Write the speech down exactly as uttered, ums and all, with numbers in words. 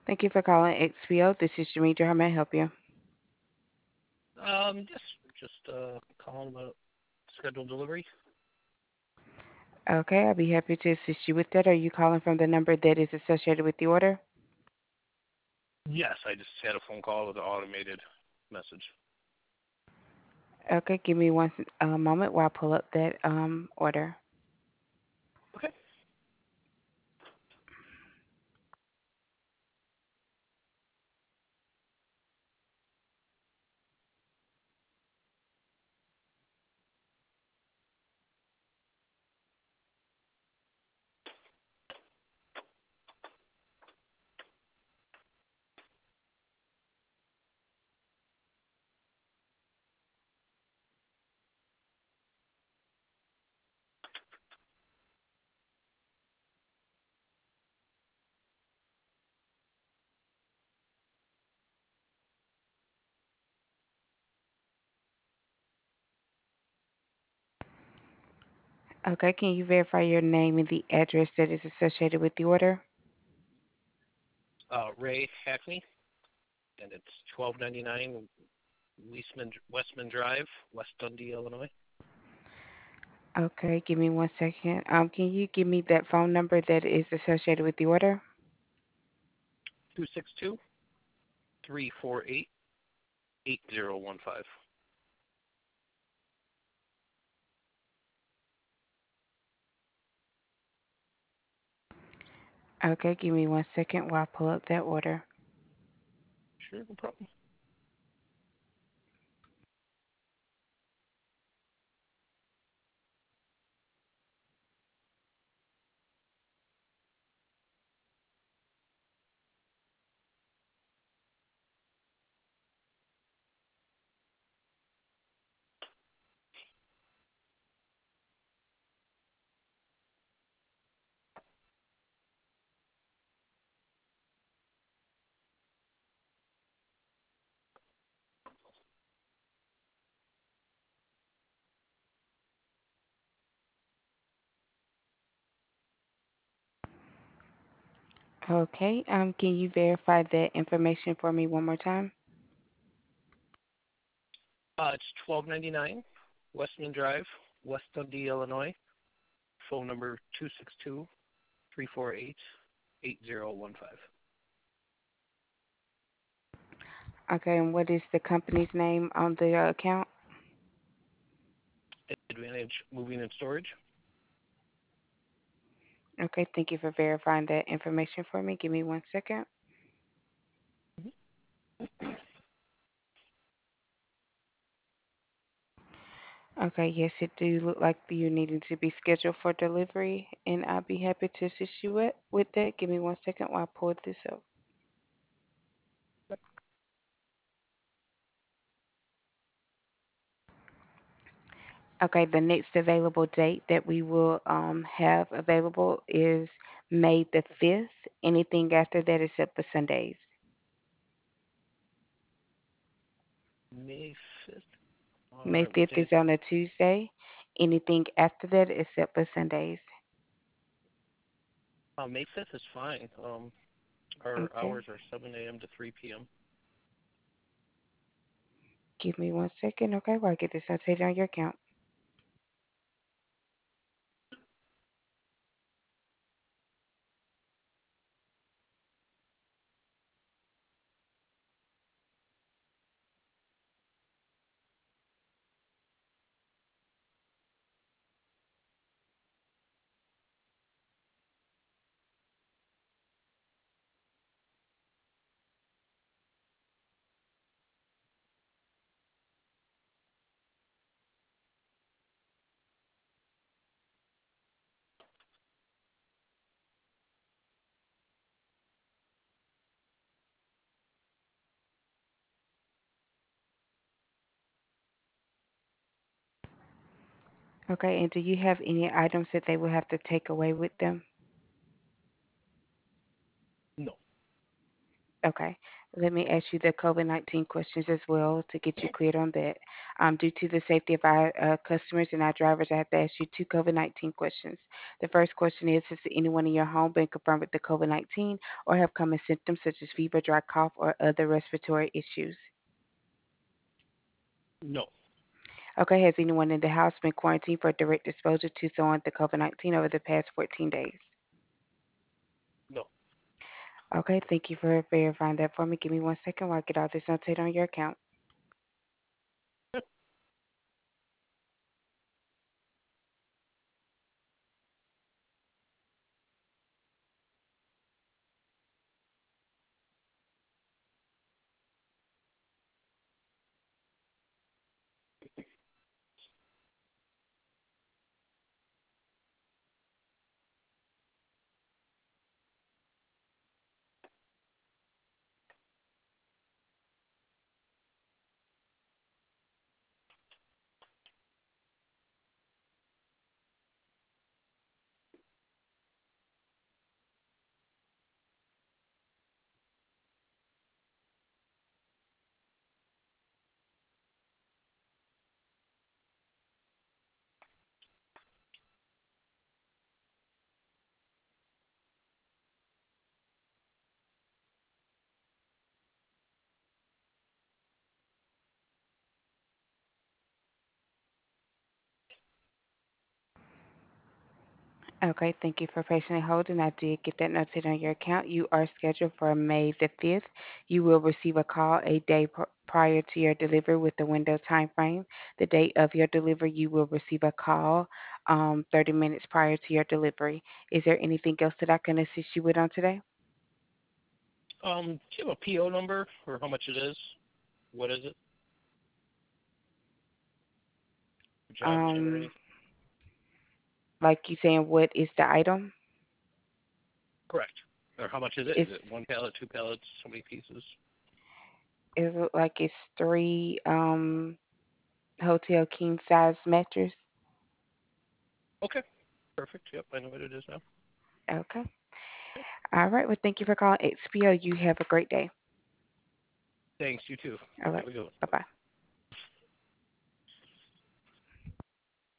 Thank you for calling X P O. This is Demetra. How may I help you? Um, just just uh calling about scheduled delivery. Okay, I'll be happy to assist you with that. Are you calling from the number that is associated with the order? Yes, I just had a phone call with an automated message. Okay, give me one s- uh, moment while I pull up that um, order. Okay. Okay, can you verify your name and the address that is associated with the order? Uh, Ray Hackney, and it's twelve ninety nine Westman Westman Drive, West Dundee, Illinois. Okay, give me one second. Um, can you give me that phone number that is associated with the order? Two six two three four eight eight zero one five. Okay, give me one second while I pull up that order. Sure, no problem. Okay, um, can you verify that information for me one more time? Uh, it's twelve ninety nine Westman Drive, West Dundee, Illinois. Phone number two six two three four eight eight zero one five. Okay, and what is the company's name on the uh, account? Advantage Moving and Storage. Okay, thank you for verifying that information for me. Give me one second. Okay, yes, it do look like you needing to be scheduled for delivery, and I'll be happy to assist you with, with that. Give me one second while I pull this up. Okay, the next available date that we will um, have available is May the fifth. Anything after that except for Sundays. May fifth. All May right, what fifth day is is on a Tuesday. Anything after that except for Sundays. that? Uh, May fifth is fine. Um, our Okay, hours are seven a m to three p m. give me one second, okay, while I get this updated on your account. Okay, and do you have any items that they will have to take away with them? No. Okay. Let me ask you the COVID nineteen questions as well to get you cleared on that. Um, due to the safety of our uh, customers and our drivers, I have to ask you two COVID nineteen questions. The first question is Has anyone in your home been confirmed with the COVID nineteen or have common symptoms such as fever, dry cough, or other respiratory issues? No, Okay. Has anyone in the house been quarantined for direct exposure to someone with the COVID nineteen over the past fourteen days? no. Okay. Thank you for verifying that for me. Give me one second while I get all this notated on your account. Okay, thank you for patiently holding. I did get that noted on your account. You are scheduled for May the fifth. You will receive a call a day pr- prior to your delivery with the window time frame. The date of your delivery, you will receive a call um, thirty minutes prior to your delivery. Is there anything else that I can assist you with on today? Um, do you have a P O number or how much it is? What is it? John Um, Generate. like you saying, what is the item? Correct. Or how much is it? Is It's it one pallet, two pallets, so many pieces? it look like it's three um, hotel king size mattress. Okay. Perfect. Yep, I know what it is now. Okay. All right. Well, thank you for calling X P O. You have a great day. Thanks. You too. All right. Have a good one. Bye bye.